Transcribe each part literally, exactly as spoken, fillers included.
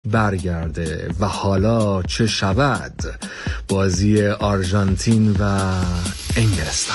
برگرده. و حالا چه شود؟ بازی آرژانتین و انگلستان.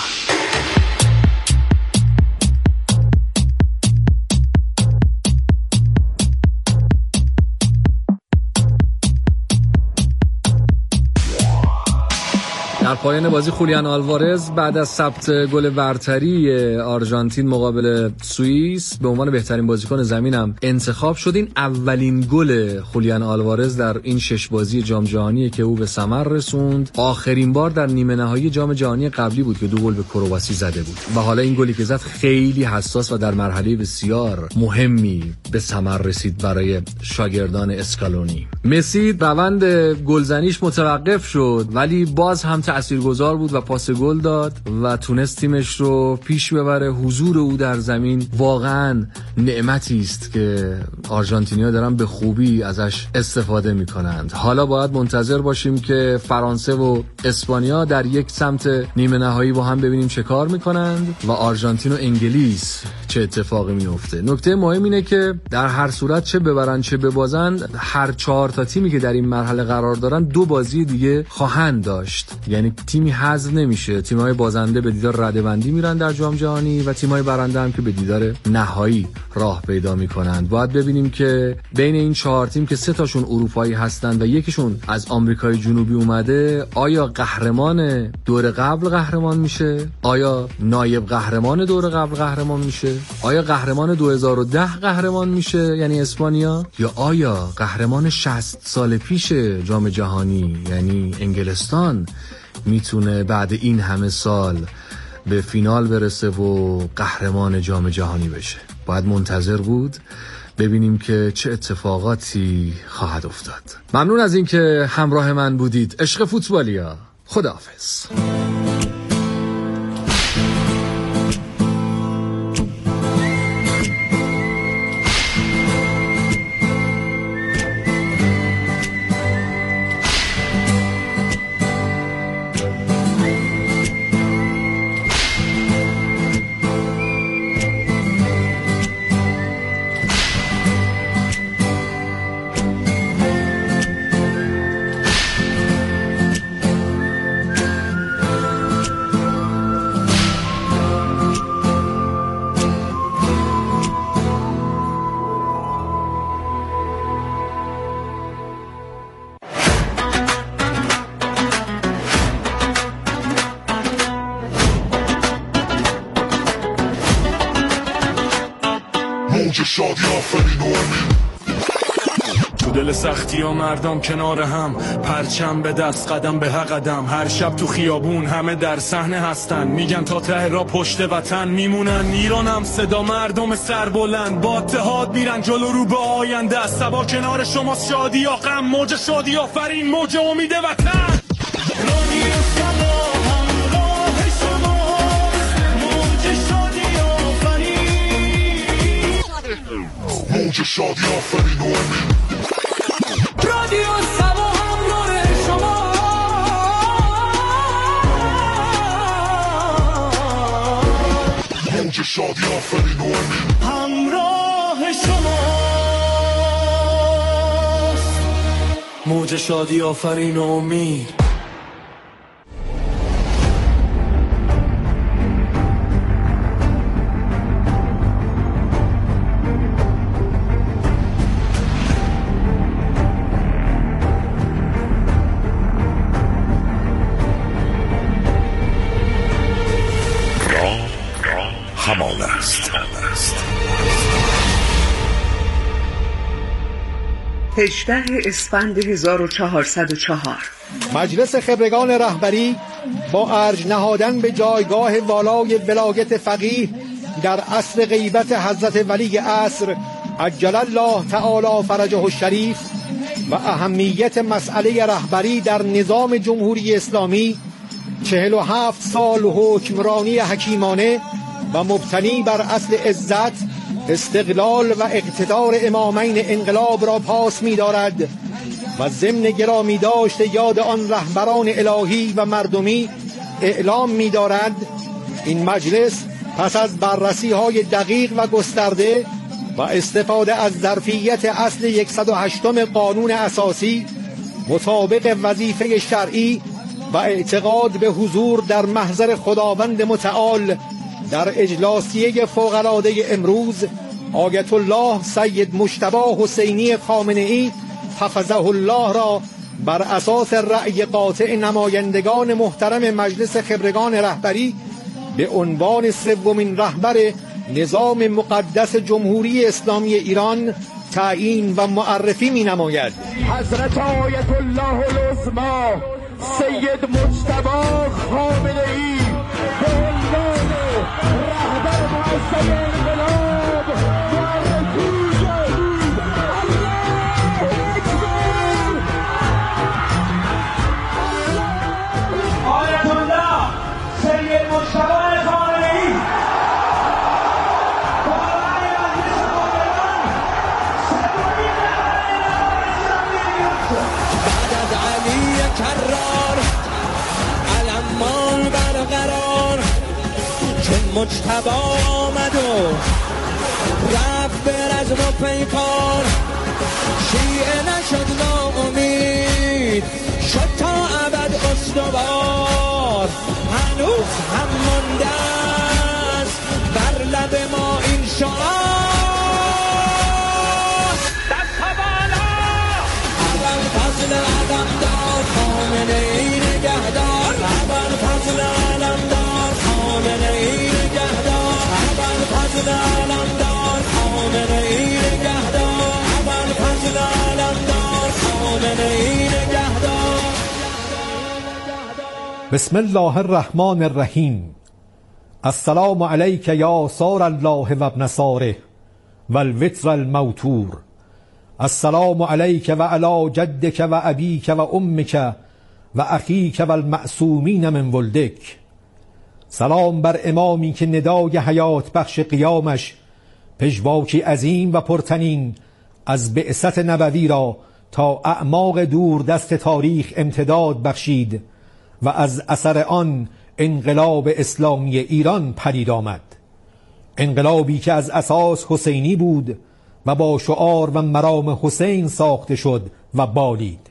در پایان بازی خولیان آلوارز بعد از ثبت گل برتری آرژانتین مقابل سوئیس به عنوان بهترین بازیکن زمینم انتخاب شد. این اولین گل خولیان آلوارز در این شش بازی جام جهانی که او به ثمر رسوند. آخرین بار در نیمه نهایی جام جهانی قبلی بود که دو گل به کرواسی زده بود و حالا این گلی که زد خیلی حساس و در مرحله بسیار مهمی به ثمر رسید برای شاگردان اسکالونی. مسی روند گلزنیش متوقف شد ولی باز هم تاثیرگذار بود و پاس گل داد و تونست تیمش رو پیش ببره. حضور او در زمین واقعا نعمتی است که آرژانتینی‌ها دارن به خوبی ازش استفاده میکنند. حالا باید منتظر باشیم که فرانسه و اسپانیا در یک سمت نیمه نهایی با هم ببینیم چه کار میکنند و آرژانتین و انگلیس چه اتفاقی میفته. نکته مهم اینه که در هر صورت چه ببرن چه ببازن هر چهار تا تیمی که در این مرحله قرار دارن دو بازی دیگه خواهند داشت. یعنی تیمی حذف نمیشه. تیم‌های بازنده به دیدار رده‌بندی میرن در جام جهانی و تیم‌های برنده هم که به دیدار نهایی راه پیدا میکنند. باید ببینیم که بین این چهار تیم که سه تاشون اروپایی هستند و یکیشون از آمریکای جنوبی اومده، آیا قهرمان دور قبل قهرمان میشه؟ آیا نایب قهرمان دور قبل قهرمان میشه؟ آیا قهرمان دو هزار و ده قهرمان میشه یعنی اسپانیا؟ یا آیا قهرمان شصت سال پیش جام جهانی یعنی انگلستان میتونه بعد این همه سال به فینال برسه و قهرمان جام جهانی بشه؟ باید منتظر بود ببینیم که چه اتفاقاتی خواهد افتاد. ممنون از این که همراه من بودید. عشق فوتبالیا. خداحافظ. تو دل سختی ها مردم کنار هم، پرچم به دست قدم به حق قدم. هر شب تو خیابون همه در صحنه هستن، میگن تا ته را پشت وطن میمونن. ایرانم صدا مردم سربلند، با اتحاد میرن جلو رو به آینده. سبا کنار شما شادی یا غم، موج شادی آفرین، موج امید وطن. موج شادی آفرین و امید. رادیو سبا همراه شما، موج شادی آفرین و امید. همراه شما، موج شادی آفرین و امید. همان است. هجدهم اسفند هزار و چهارصد و چهار مجلس خبرگان رهبری با ارج نهادن به جایگاه والای ولایت فقیه در عصر غیبت حضرت ولی عصر عجل الله تعالی فرجه الشریف و اهمیت مسئله رهبری در نظام جمهوری اسلامی، چهل و هفت سال حکمرانی حکیمانه و مبتنی بر اصل عزت، استقلال و اقتدار امامین انقلاب را پاس می دارد و ضمن گرامی داشت یاد آن رهبران الهی و مردمی اعلام می دارد این مجلس پس از بررسی های دقیق و گسترده و استفاده از ظرفیت اصل صد و هشت قانون اساسی مطابق وظیفه شرعی و اعتقاد به حضور در محضر خداوند متعال در اجلاسیه فوق‌العاده امروز آیت الله سید مجتبی حسینی خامنه‌ای حفظه الله را بر اساس رأی قاطع نمایندگان محترم مجلس خبرگان رهبری به عنوان سومین رهبر نظام مقدس جمهوری اسلامی ایران تعیین و معرفی می نماید. حضرت آیت الله العظمی سید مجتبی خامنه‌ای به عنوان رهبر معظم انقلاب معرفی شد. آیت الله سید مجتبی خامنه‌ای بعد از علی کرار علمان برقرار که مجتبی آمد و رفت به رزم و پیکار، شیعه نشد ناامید شد تا ابد استوار. هنوز هم مانده است بر لب ما این شعار دست بالا اول فضل علم دار خامنه‌ای نگهدار، اول فضل علم دار خامنه‌ای نگهدار، اول فضل علم دار خامنه‌ای نگهدار، اول فضل علم دار خامنه‌ای نگهدار. بسم الله الرحمن الرحیم. السلام علیک یا سار الله و ابن ساره و الوتر الموتور. السلام علیک و علی جدک و ابیک و امک و اخیک و المعصومین من ولدک. سلام بر امامی که ندای حیات بخش قیامش پژواکی عظیم و پرتنین از بعثت نبوی را تا اعماق دور دست تاریخ امتداد بخشید و از اثر آن انقلاب اسلامی ایران پدید آمد. انقلابی که از اساس حسینی بود و با شعار و مرام حسین ساخته شد و بالید.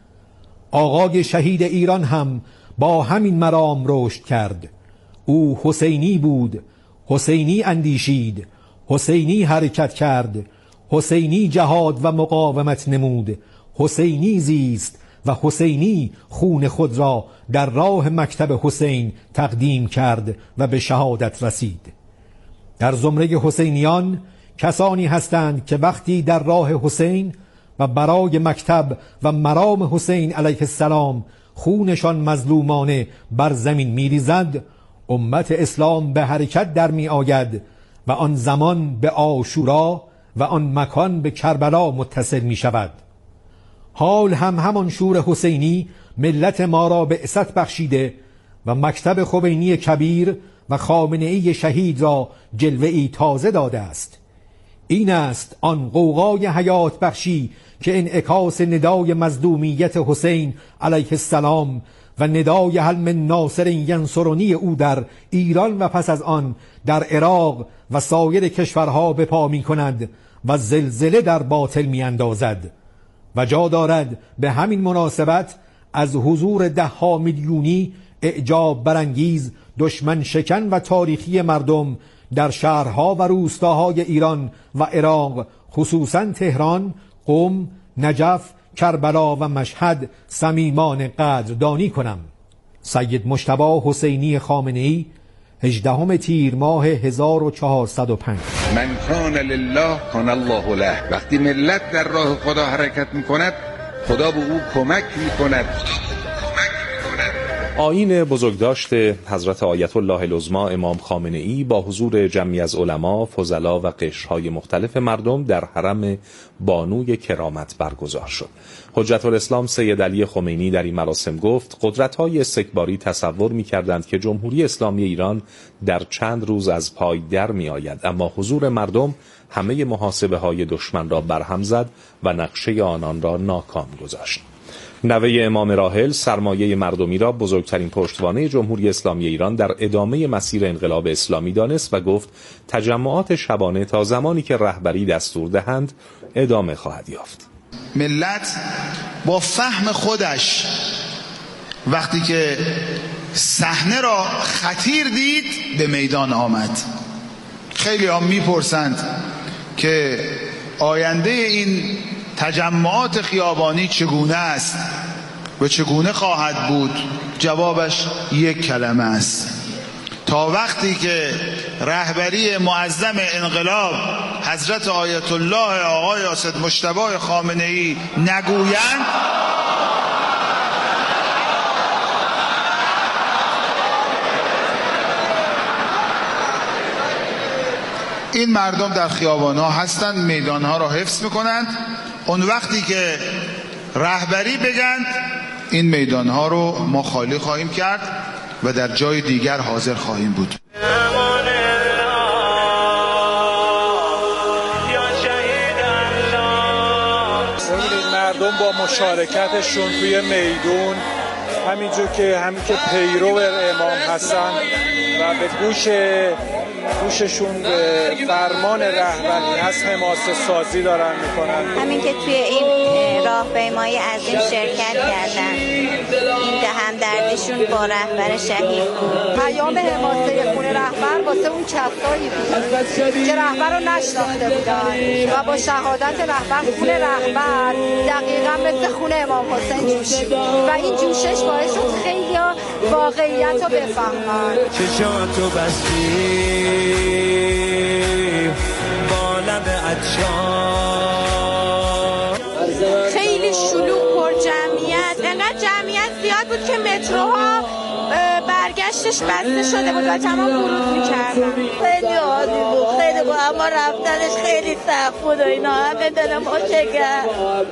آقای شهید ایران هم با همین مرام رشد کرد. او حسینی بود، حسینی اندیشید، حسینی حرکت کرد، حسینی جهاد و مقاومت نمود، حسینی زیست و حسینی خون خود را در راه مکتب حسین تقدیم کرد و به شهادت رسید. در زمره حسینیان کسانی هستند که وقتی در راه حسین و برای مکتب و مرام حسین علیه السلام خونشان مظلومانه بر زمین میریزد، امت اسلام به حرکت در می آید و آن زمان به عاشورا و آن مکان به کربلا متصل می شود. حال هم همان شور حسینی ملت ما را بعثت بخشیده و مکتب خمینی کبیر و خامنه‌ای شهید را جلوه‌ای تازه داده است. این است آن غوغای حیات بخشی که انعکاس ندای مظلومیت حسین علیه السلام و ندای هل من ناصر ینصرنی او در ایران و پس از آن در عراق و سایر کشورها به پا می کند و زلزله در باطل می اندازد. و جا دارد به همین مناسبت از حضور ده ها میلیونی اعجاب برانگیز دشمن شکن و تاریخی مردم در شهرها و روستاهای ایران و عراق، خصوصا تهران، قم، نجف، کربلا و مشهد صمیمانه قدردانی کنم. سید مجتبی حسینی خامنه‌ای، هجدهم تیر ماه هزار و چهارصد و پنج. من کان لله کان الله له. وقتی ملت در راه خدا حرکت میکند، خدا به او کمک میکند. آیین بزرگداشت حضرت آیت الله العظمی امام خامنه‌ای با حضور جمعی از علما، فضلا و قشرهای مختلف مردم در حرم بانوی کرامت برگزار شد. حجت الاسلام سید علی خمینی در این مراسم گفت قدرت‌های استکباری تصور می‌کردند که جمهوری اسلامی ایران در چند روز از پای در می‌آید، اما حضور مردم همه محاسبه‌های دشمن را برهم زد و نقشه آنان را ناکام گذاشت. نوه امام راحل سرمایه مردمی را بزرگترین پشتوانه جمهوری اسلامی ایران در ادامه مسیر انقلاب اسلامی دانست و گفت تجمعات شبانه تا زمانی که رهبری دستور دهند ادامه خواهد یافت. ملت با فهم خودش وقتی که صحنه را خطیر دید به میدان آمد. خیلی ها میپرسند که آینده این تجمعات خیابانی چگونه است و چگونه خواهد بود؟ جوابش یک کلمه است: تا وقتی که رهبری معظم انقلاب حضرت آیت الله آقای حسین مجتبی خامنه ای نگویند این مردم در خیابان‌ها هستند، میدان‌ها را حفظ می‌کنند. اون وقتی که رهبری بگند این میدان‌ها رو ما خالی خواهیم کرد و در جای دیگر حاضر خواهیم بود. مردم با مشارکتشون توی میدون، همینجور که همین که پیرو امام هستن و به گوش گوششون به فرمان رهبری هست حماسه سازی دارن میکنن. همین که توی این راهپیمایی عظیم شرکت کردن، این هم دردشون با رهبر شهید بود. پیام حماسه خون رهبر واسه اون کسایی بود که رهبر رو نشناخته بودن و با شهادت رهبر خون رهبر دقیقا مثل خون امام حسین جوشید و این جوشش باعث شد خیلی واقعیت رو بفهمن. چشاتو بستی خیلی شلوغ پر جمعیت، انقدر جمعیت زیاد بود که متروها برگشتش بسته شده بود و تمام ورود میکردن. خیلی عالی بود، خیلی بود، اما رفتنش خیلی سخت بود و اینا همه دلم آشگه.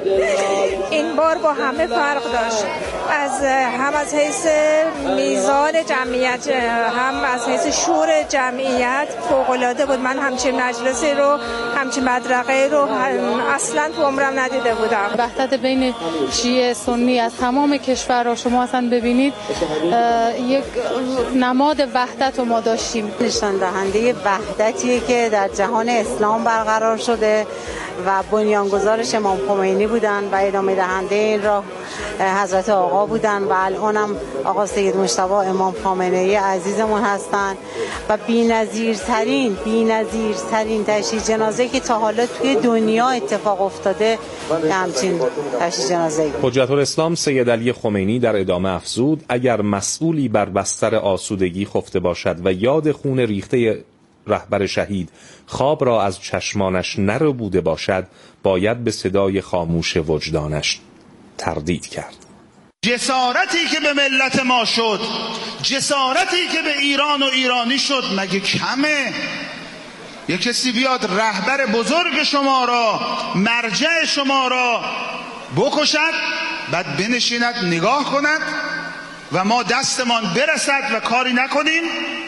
این بار با همه فرق داشت، از هم از حیث میزان جمعیت هم از حیث شور جمعیت فوق‌العاده بود. من همچین مجلسی رو همچین مدرقه رو اصلا تو عمرم ندیده بودم. وحدت بین شیعه سنی از تمام کشورها شما اصلا ببینید یک نماد وحدت رو ما داشتیم. نشان دهنده وحدتیه که در جهان اسلام برقرار شده و بنیانگذارش امام خمینی بودن و ادامه دهنده این راه حضرت آقا بودن و الانم آقا سید مجتبی امام خامنه ای عزیزمون هستن و بی‌نظیرترین بی‌نظیرترین تشییع جنازه که تا حالا توی دنیا اتفاق افتاده همچین تشییع جنازه. حجت الاسلام سید علی خمینی در ادامه افزود اگر مسئولی بر بستر آسودگی خفته باشد و یاد خون ریخته رهبر شهید خواب را از چشمانش نربوده باشد باید به صدای خاموش وجدانش تردید کرد. جسارتی که به ملت ما شد، جسارتی که به ایران و ایرانی شد مگه کمه؟ یک کسی بیاد رهبر بزرگ شما را، مرجع شما را بکشد، بعد بنشیند نگاه کند و ما دستمان برسد و کاری نکنیم؟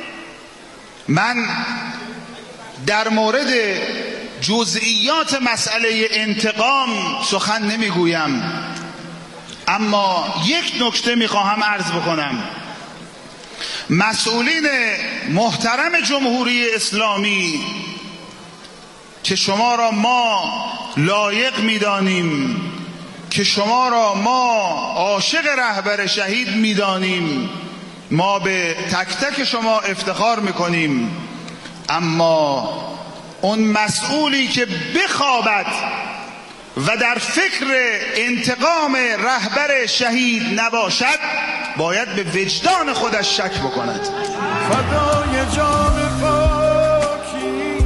من در مورد جزئیات مسئله انتقام سخن نمیگویم، اما یک نکته میخواهم عرض بکنم. مسئولین محترم جمهوری اسلامی که شما را ما لایق میدانیم، که شما را ما عاشق رهبر شهید میدانیم، ما به تک تک شما افتخار میکنیم، اما اون مسئولی که بخوابد و در فکر انتقام رهبر شهید نباشد باید به وجدان خودش شک بکند. فدای جان پاکی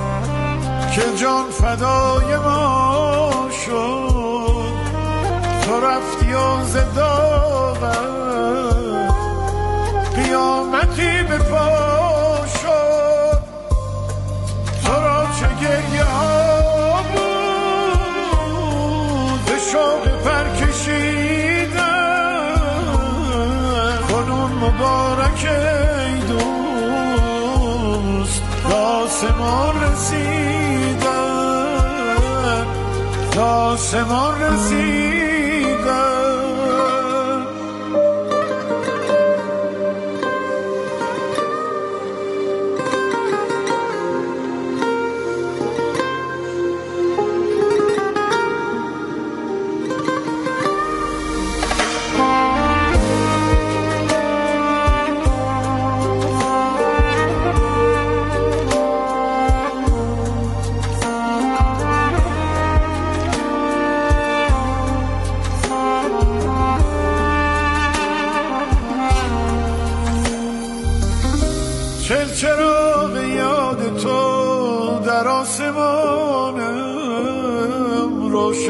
که جان فدای ما شد، تو رفتی و زداغت قیامتی به پا شد، تو را چه گریه ها بود به شوق پر کشیدن، کنون مبارک ای دوست به آسمان رسیدن، به آسمان رسیدن.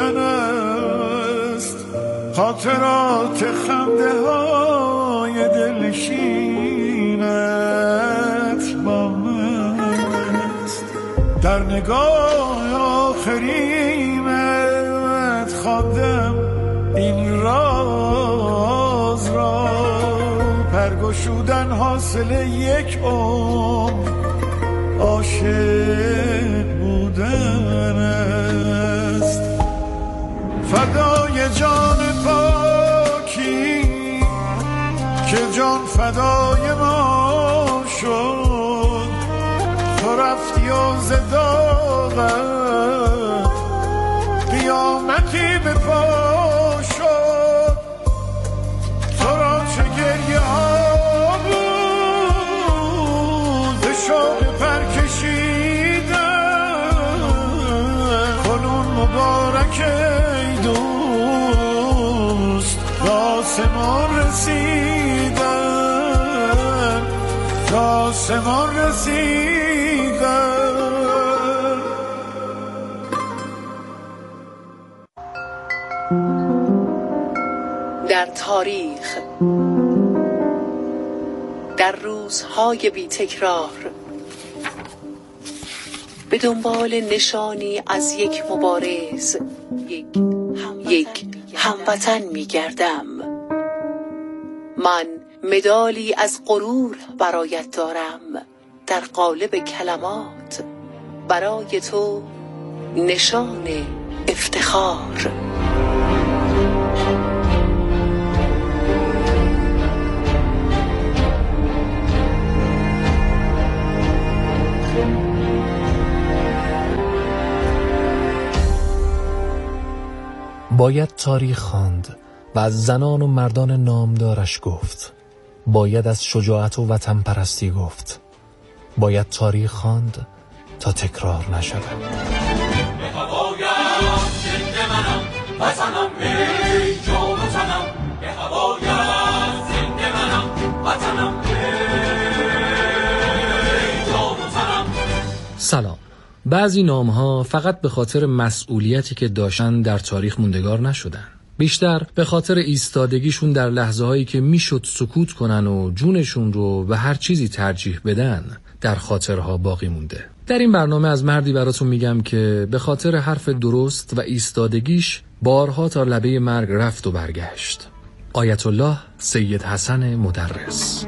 من است، خاطرات خنده های دلنشینت با من است. در نگاه آخریمت خواندم این راز را، پرگشودن حاصل یک عمر عاشق بودن است. فدای جان پاکی که جان فدای ما شد، تو رفتی و زداغت قیامتی به پا شد. تو را چه گریه ها بود به شوق پر کشیدن، کنون مبارک ای دوست به آسمان رسیدن، به آسمان رسیدن. در تاریخ، در روزهای بی تکرار، به دنبال نشانی از یک مبارز، یک یک هموطن می گردم. من مدالی از غرور برایت دارم، در قالب کلمات برای تو نشان افتخار. باید تاریخ خواند و از زنان و مردان نامدارش گفت. باید از شجاعت و وطن پرستی گفت. باید تاریخ خواند تا تکرار نشود. به هوایم زنده منم، وطنم ای جان و تنم. به هوایم زنده منم، وطنم ای جان و تنم. سلام. بعضی نام‌ها فقط به خاطر مسئولیتی که داشتن در تاریخ موندگار نشدن. بیشتر به خاطر ایستادگیشون در لحظه‌هایی که میشد سکوت کنن و جونشون رو به هر چیزی ترجیح بدن در خاطرها باقی مونده. در این برنامه از مردی براتون میگم که به خاطر حرف درست و ایستادگیش بارها تا لبه مرگ رفت و برگشت. آیت الله سید حسن مدرس.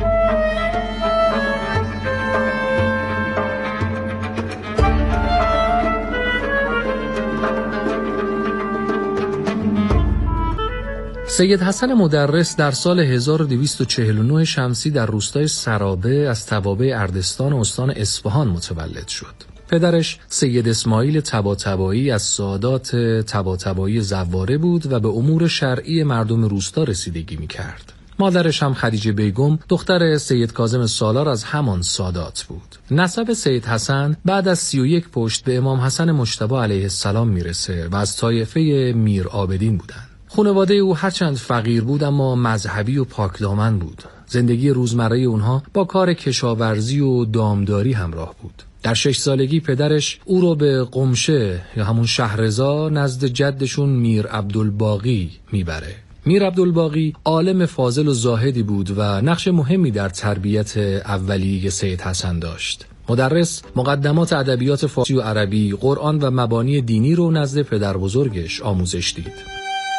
سید حسن مدرس در سال هزار و دویست و چهل و نه شمسی در روستای سرابه از توابع اردستان و استان اصفهان متولد شد. پدرش سید اسماعیل طباطبایی از سادات طباطبایی زواره بود و به امور شرعی مردم روستا رسیدگی می‌کرد. مادرش هم خدیجه بیگم دختر سید کاظم سالار از همان سادات بود. نسب سید حسن بعد از سی و یک پشت به امام حسن مجتبی علیه السلام میرسه و از طایفه میر عابدین بودند. خانواده او هرچند فقیر بود اما مذهبی و پاکدامن بود. زندگی روزمره اونها با کار کشاورزی و دامداری همراه بود. در شش سالگی پدرش او رو به قمشه یا همون شهرزا نزد جدشون میر عبدالباقی میبره. میر عبدالباقی عالم فاضل و زاهدی بود و نقش مهمی در تربیت اولیه سید حسن داشت. مدرس مقدمات ادبیات فارسی و عربی، قرآن و مبانی دینی رو نزد پدر بزرگش آموزش دید.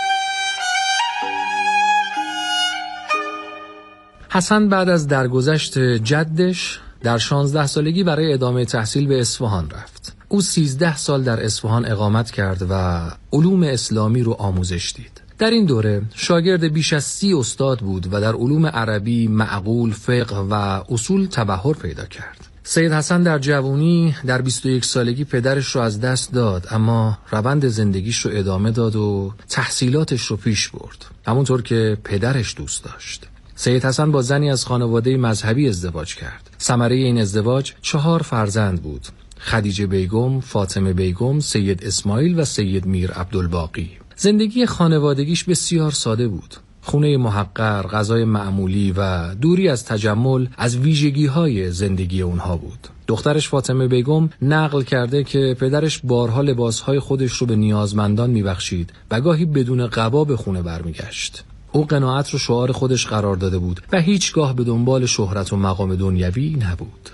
حسن بعد از درگذشت جدش در شانزده سالگی برای ادامه تحصیل به اصفهان رفت. او سیزده سال در اصفهان اقامت کرد و علوم اسلامی رو آموزش دید. در این دوره شاگرد بیش از سی استاد بود و در علوم عربی، معقول، فقه و اصول تبحر پیدا کرد. سید حسن در جوانی در بیست و یک سالگی پدرش رو از دست داد، اما روند زندگیش رو ادامه داد و تحصیلاتش رو پیش برد، همونطور که پدرش دوست داشت. سید حسن با زنی از خانواده مذهبی ازدواج کرد. ثمره این ازدواج چهار فرزند بود: خدیجه بیگم، فاطمه بیگم، سید اسماعیل و سید میر عبدالباقی. زندگی خانوادگیش بسیار ساده بود. خونه محقر، غذای معمولی و دوری از تجمل از ویژگی‌های زندگی اونها بود. دخترش فاطمه بیگم نقل کرده که پدرش بارها لباسهای خودش رو به نیازمندان میبخشید و گاهی بدون قبا به خونه برمیگشت. او قناعت رو شعار خودش قرار داده بود و هیچگاه به دنبال شهرت و مقام دنیوی نبود.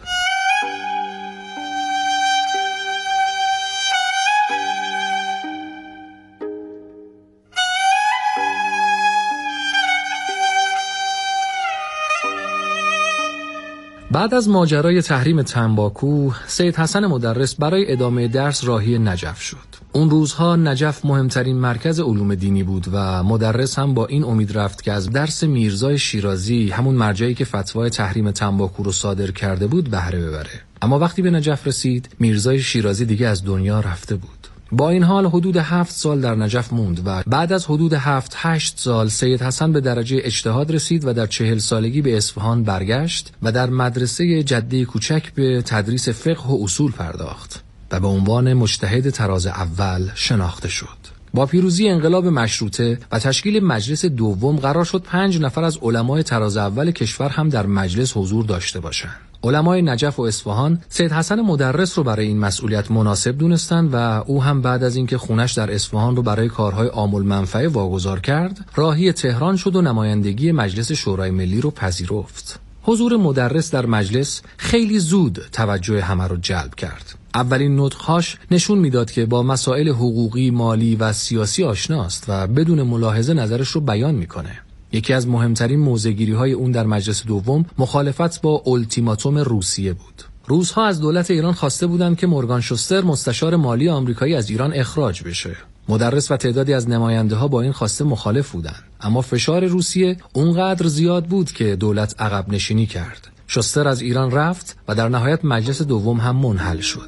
بعد از ماجرای تحریم تنباکو، سید حسن مدرس برای ادامه درس راهی نجف شد. اون روزها نجف مهمترین مرکز علوم دینی بود و مدرس هم با این امید رفت که از درس میرزای شیرازی، همون مرجعی که فتوای تحریم تنباکو رو صادر کرده بود، بهره ببره. اما وقتی به نجف رسید، میرزای شیرازی دیگه از دنیا رفته بود. با این حال حدود هفت سال در نجف موند و بعد از حدود هفت هشت سال سید حسن به درجه اجتهاد رسید و در چهل سالگی به اصفهان برگشت و در مدرسه جده کوچک به تدریس فقه و اصول پرداخت و به عنوان مجتهد طراز اول شناخته شد. با پیروزی انقلاب مشروطه و تشکیل مجلس دوم قرار شد پنج نفر از علمای طراز اول کشور هم در مجلس حضور داشته باشند. علمای نجف و اصفهان سید حسن مدرس رو برای این مسئولیت مناسب دونستند و او هم بعد از اینکه خونش در اصفهان رو برای کارهای عام المنفعه واگذار کرد، راهی تهران شد و نمایندگی مجلس شورای ملی رو پذیرفت. حضور مدرس در مجلس خیلی زود توجه همه رو جلب کرد. اولین نطق‌هاش نشون میداد که با مسائل حقوقی، مالی و سیاسی آشناست و بدون ملاحظه نظرش رو بیان میکنه. یکی از مهمترین موضع‌گیری‌های اون در مجلس دوم مخالفت با اولتیماتوم روسیه بود. روس‌ها از دولت ایران خواسته بودند که مورگان شوستر مستشار مالی آمریکایی از ایران اخراج بشه. مدرس و تعدادی از نماینده‌ها با این خواسته مخالف بودند، اما فشار روسیه اونقدر زیاد بود که دولت عقب نشینی کرد. شوستر از ایران رفت و در نهایت مجلس دوم هم منحل شد.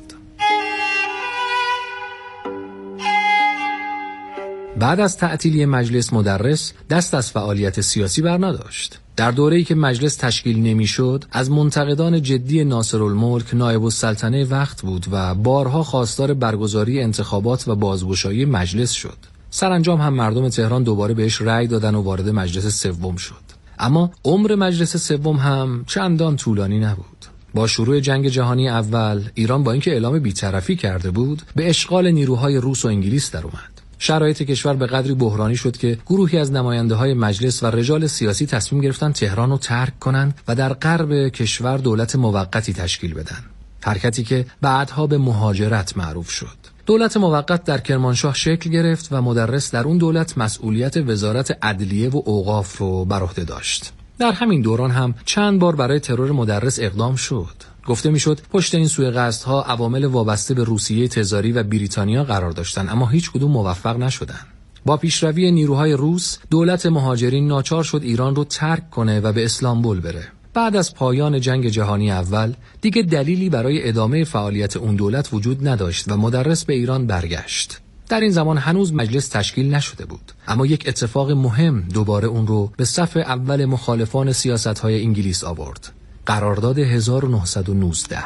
بعد از تعطیلی مجلس مدرس دست از فعالیت سیاسی برنداشت. در دوره‌ای که مجلس تشکیل نمی‌شد، از منتقدان جدی ناصرالملک نایب السلطنه وقت بود و بارها خواستار برگزاری انتخابات و بازگشایی مجلس شد. سرانجام هم مردم تهران دوباره بهش رأی دادن و وارد مجلس سوم شد. اما عمر مجلس سوم هم چندان طولانی نبود. با شروع جنگ جهانی اول، ایران با اینکه اعلام بی‌طرفی کرده بود، به اشغال نیروهای روس و انگلیس در اومد. شرایط کشور به قدری بحرانی شد که گروهی از نماینده‌های مجلس و رجال سیاسی تصمیم گرفتن تهران رو ترک کنند و در غرب کشور دولت موقتی تشکیل بدن. حرکتی که بعدها به مهاجرت معروف شد. دولت موقت در کرمانشاه شکل گرفت و مدرس در اون دولت مسئولیت وزارت عدلیه و اوقاف رو بر عهده داشت. در همین دوران هم چند بار برای ترور مدرس اقدام شد. گفته میشد پشت این سوء قصدها عوامل وابسته به روسیه تزاری و بریتانیا قرار داشتند، اما هیچ کدوم موفق نشدند. با پیشروی نیروهای روس، دولت مهاجرین ناچار شد ایران رو ترک کنه و به استانبول بره. بعد از پایان جنگ جهانی اول، دیگه دلیلی برای ادامه فعالیت اون دولت وجود نداشت و مدرس به ایران برگشت. در این زمان هنوز مجلس تشکیل نشده بود، اما یک اتفاق مهم دوباره اون رو به صف اول مخالفان سیاست‌های انگلیس آورد. قرارداد هزار و نهصد و نوزده.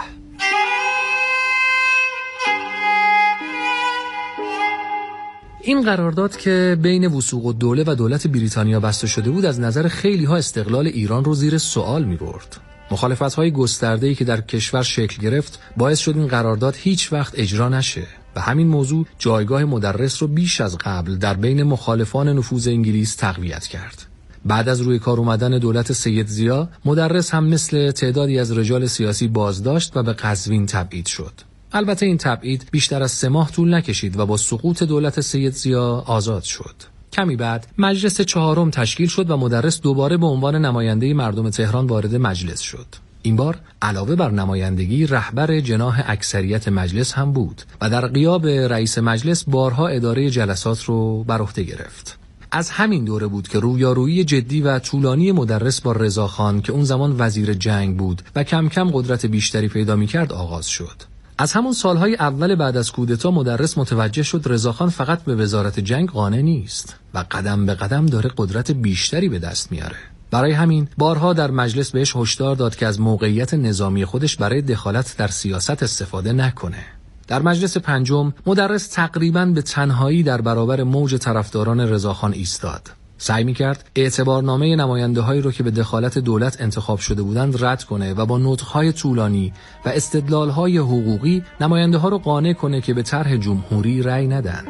این قرارداد که بین وثوق الدوله و دولت بریتانیا بسته شده بود، از نظر خیلی ها استقلال ایران رو زیر سوال می برد. مخالفت‌های گسترده‌ای که در کشور شکل گرفت باعث شد این قرارداد هیچ وقت اجرا نشه و همین موضوع جایگاه مدرس رو بیش از قبل در بین مخالفان نفوذ انگلیس تقویت کرد. بعد از روی کار اومدن دولت سید ضیا، مدرس هم مثل تعدادی از رجال سیاسی بازداشت و به قزوین تبعید شد. البته این تبعید بیشتر از سه ماه طول نکشید و با سقوط دولت سید ضیا آزاد شد. کمی بعد مجلس چهارم تشکیل شد و مدرس دوباره به عنوان نماینده مردم تهران وارد مجلس شد. این بار علاوه بر نمایندگی، رهبر جناح اکثریت مجلس هم بود و در غیاب رئیس مجلس بارها اداره جلسات رو بر عهده گرفت. از همین دوره بود که رویارویی جدی و طولانی مدرس با رضاخان که اون زمان وزیر جنگ بود و کم کم قدرت بیشتری پیدا می‌کرد آغاز شد. از همون سالهای اول بعد از کودتا مدرس متوجه شد رضاخان فقط به وزارت جنگ قانع نیست و قدم به قدم داره قدرت بیشتری به دست میاره. برای همین بارها در مجلس بهش هشدار داد که از موقعیت نظامی خودش برای دخالت در سیاست استفاده نکنه. در مجلس پنجم مدرس تقریباً به تنهایی در برابر موج طرفداران رضاخان ایستاد. سعی می‌کرد اعتبارنامه نماینده‌هایی رو که به دخالت دولت انتخاب شده بودند رد کنه و با نطق‌های طولانی و استدلال‌های حقوقی نماینده‌ها رو قانع کنه که به طرح جمهوری رأی ندن.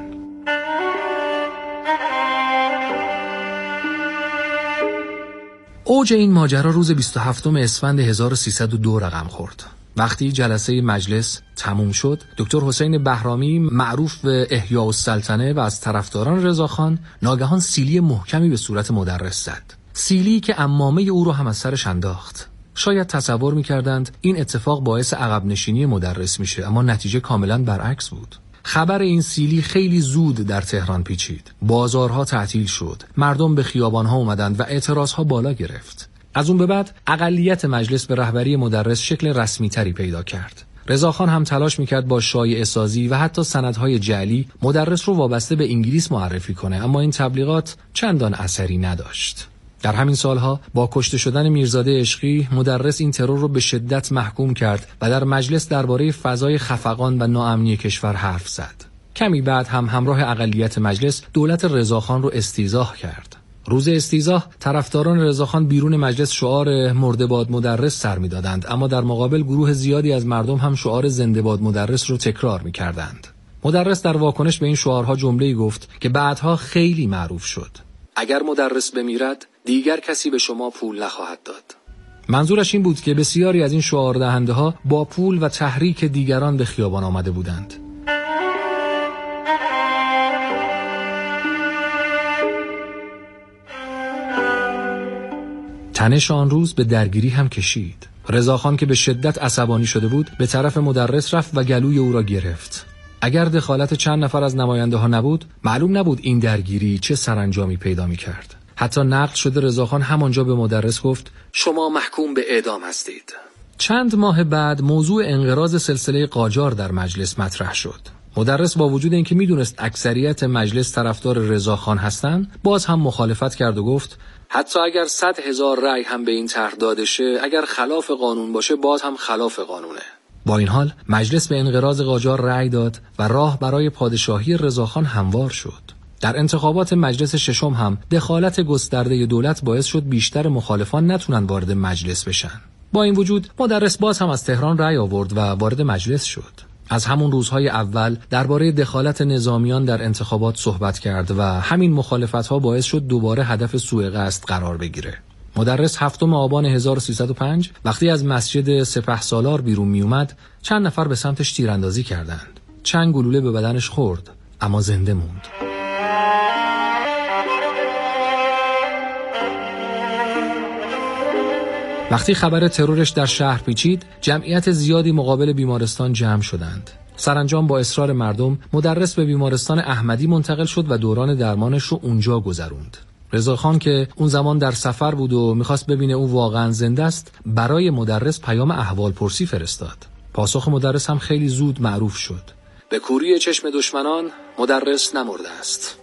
اوج این ماجرا روز بیست و هفتم اسفند هزار و سیصد و دو رقم خورد. وقتی جلسه مجلس تموم شد، دکتر حسین بهرامی معروف به احیاء السلطنه و از طرفداران رضاخان ناگهان سیلی محکمی به صورت مدرس زد. سیلی که عمامه او رو هم از سرش انداخت. شاید تصور می‌کردند این اتفاق باعث عقب نشینی مدرس میشه، اما نتیجه کاملاً برعکس بود. خبر این سیلی خیلی زود در تهران پیچید. بازارها تعطیل شد. مردم به خیابان‌ها اومدند و اعتراضها بالا گرفت. از اون به بعد اقلیت مجلس به رهبری مدرس شکل رسمی تری پیدا کرد. رضاخان هم تلاش میکرد با شایعه سازی و حتی سندهای جعلی مدرس رو وابسته به انگلیس معرفی کنه، اما این تبلیغات چندان اثری نداشت. در همین سالها با کشته شدن میرزاده عشقی، مدرس این ترور رو به شدت محکوم کرد و در مجلس درباره فضای خفقان و ناامنی کشور حرف زد. کمی بعد هم همراه اقلیت مجلس دولت رضاخان رو استیضاح کرد. روز استیضاح طرفداران رضاخان بیرون مجلس شعار مرده باد مدرس سر می‌دادند، اما در مقابل گروه زیادی از مردم هم شعار زنده باد مدرس رو تکرار می‌کردند. مدرس در واکنش به این شعارها جمله‌ای گفت که بعدها خیلی معروف شد: اگر مدرس بمیرد دیگر کسی به شما پول نخواهد داد. منظورش این بود که بسیاری از این شعار دهنده‌ها با پول و تحریک دیگران به خیابان آمده بودند. تنش آن روز به درگیری هم کشید. رضاخان که به شدت عصبانی شده بود به طرف مدرس رفت و گلوی او را گرفت. اگر دخالت چند نفر از نماینده ها نبود، معلوم نبود این درگیری چه سرانجامی پیدا می کرد. حتی نقل شده رضاخان همانجا به مدرس گفت: شما محکوم به اعدام هستید. چند ماه بعد موضوع انقراض سلسله قاجار در مجلس مطرح شد. مدرس با وجود اینکه میدونست اکثریت مجلس طرفدار رضاخان هستند، باز هم مخالفت کرد و گفت: حتی اگر صد هزار رأی هم به این طرح داده شه، اگر خلاف قانون باشه باز هم خلاف قانونه. با این حال مجلس به انقراض قاجار رأی داد و راه برای پادشاهی رضاخان هموار شد. در انتخابات مجلس ششم هم دخالت گسترده دولت باعث شد بیشتر مخالفان نتونن وارد مجلس بشن. با این وجود مدرس باز هم از تهران رأی آورد و وارد مجلس شد. از همون روزهای اول درباره دخالت نظامیان در انتخابات صحبت کرد و همین مخالفت‌ها باعث شد دوباره هدف سوء قصد قرار بگیره. مدرس هفتم آبان هزار و سیصد و پنج وقتی از مسجد سپهسالار بیرون می اومد، چند نفر به سمتش تیراندازی کردند. چند گلوله به بدنش خورد، اما زنده موند. وقتی خبر ترورش در شهر پیچید، جمعیت زیادی مقابل بیمارستان جمع شدند. سرانجام با اصرار مردم، مدرس به بیمارستان احمدی منتقل شد و دوران درمانش رو اونجا گذروند. رضاخان که اون زمان در سفر بود و میخواست ببینه اون واقعا زنده است، برای مدرس پیام احوالپرسی فرستاد. پاسخ مدرس هم خیلی زود معروف شد: به کوری چشم دشمنان مدرس نمرده است.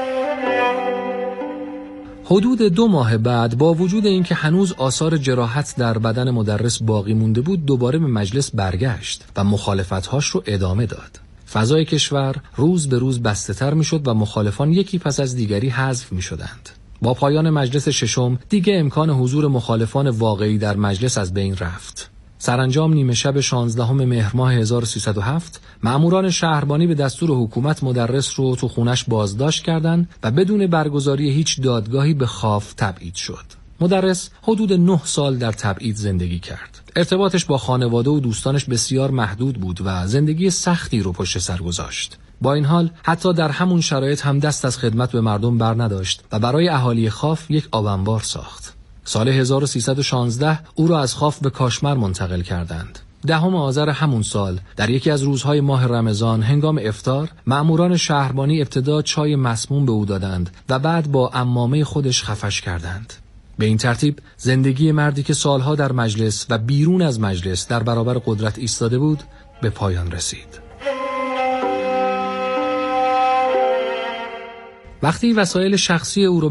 حدود دو ماه بعد با وجود اینکه هنوز آثار جراحت در بدن مدرس باقی مونده بود، دوباره به مجلس برگشت و مخالفت‌هاش رو ادامه داد. فضای کشور روز به روز بسته‌تر می‌شد و مخالفان یکی پس از دیگری حذف می‌شدند. با پایان مجلس ششم دیگه امکان حضور مخالفان واقعی در مجلس از بین رفت. سرانجام نیمه شب شانزدهم مهر ماه هزار و سیصد و هفت مأموران شهربانی به دستور حکومت مدرس رو تو خونش بازداشت کردند و بدون برگزاری هیچ دادگاهی به خاف تبعید شد. مدرس حدود نه سال در تبعید زندگی کرد. ارتباطش با خانواده و دوستانش بسیار محدود بود و زندگی سختی رو پشت سر گذاشت. با این حال حتی در همون شرایط هم دست از خدمت به مردم بر نداشت و برای اهالی خاف یک آب انبار ساخت. سال هزار و سیصد و شانزده او را از خاف به کاشمر منتقل کردند. دهم آذر همون سال در یکی از روزهای ماه رمضان هنگام افطار مأموران شهربانی ابتدا چای مسموم به او دادند و بعد با عمامه خودش خفش کردند. به این ترتیب زندگی مردی که سالها در مجلس و بیرون از مجلس در برابر قدرت ایستاده بود به پایان رسید. وقتی وسایل شخصی او